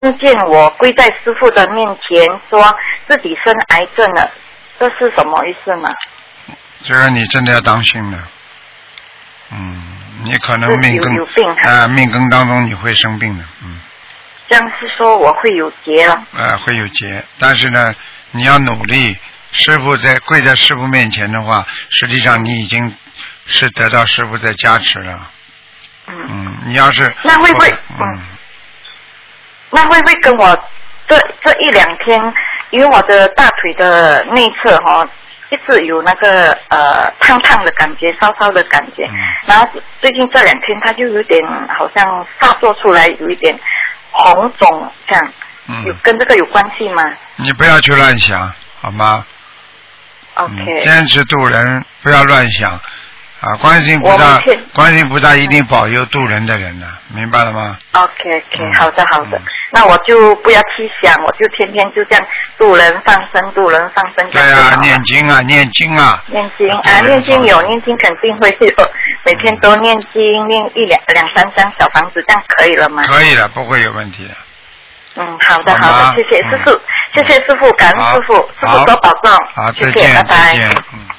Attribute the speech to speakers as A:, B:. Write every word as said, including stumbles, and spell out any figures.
A: 梦见我跪在师父的面前，说自己生癌症了，这是什么意思吗？
B: 这个你真的要当心的，嗯，你可能命根
A: 有病啊、
B: 呃，命根当中你会生病的，嗯。
A: 这样是说我会有劫了？
B: 呃，会有劫，但是呢，你要努力。师父在跪在师父面前的话，实际上你已经是得到师父在加持了。
A: 嗯。
B: 嗯，你要是
A: 那会不会？
B: 嗯。
A: 那会不会跟我这这一两天，因为我的大腿的内侧哈、哦，一直有那个呃烫烫的感觉，烧烧的感觉，嗯、然后最近这两天它就有点好像发作出来，有一点红肿这样，嗯、有跟这个有关系吗？
B: 你不要去乱想，好吗
A: ？OK、
B: 嗯。坚持度人，不要乱想。啊，观世音菩萨，观世音菩萨一定保佑渡人的人的，明白了吗
A: ？OK OK，、嗯、好的好的、嗯，那我就不要去想，我就天天就这样渡人放生，渡人放生。
B: 对啊，念经啊，念经啊。
A: 念经啊，念经有，念经肯定会有，每天都念经，念一两两三张小房子，这样可以了吗？
B: 可以了，不会有问题的。
A: 嗯，好的好的，谢谢师父、嗯，谢谢师父，感恩师父，师父多保重。
B: 好，
A: 谢谢，拜拜。
B: 再见。嗯。